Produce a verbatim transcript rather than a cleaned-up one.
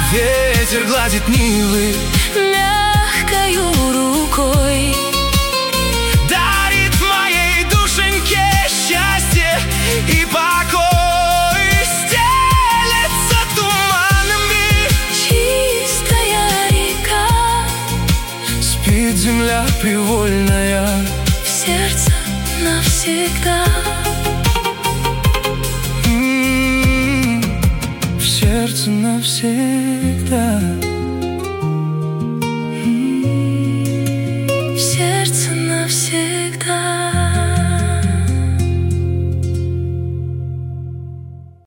Ветер гладит Нивы мягкою рукой, дарит моей душеньке счастье и покой. Стелется туманами чистая река, спит земля привольная в сердце навсегда. М-м-м, в сердце навсегда.